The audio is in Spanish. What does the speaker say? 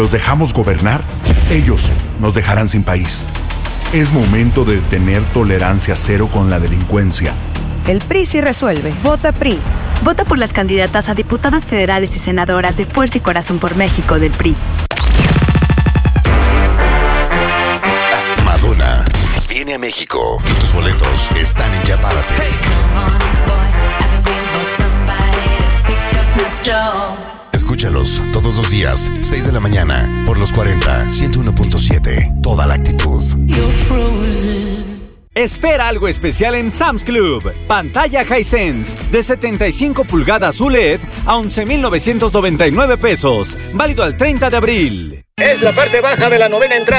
los dejamos gobernar, ellos nos dejarán sin país. Es momento de tener tolerancia cero con la delincuencia. El PRI sí resuelve. Vota PRI. Vota por las candidatas a diputadas federales y senadoras de Fuerza y Corazón por México del PRI. Madonna viene a México y tus boletos están en Ya Párate. Escúchalos todos los días, 6 de la mañana, por los 40, 101.7. Toda la actitud. Espera algo especial en Sam's Club. Pantalla Hisense de 75 pulgadas ULED a 11,999 pesos. Válido al 30 de abril. Es la parte baja de la novena entrada.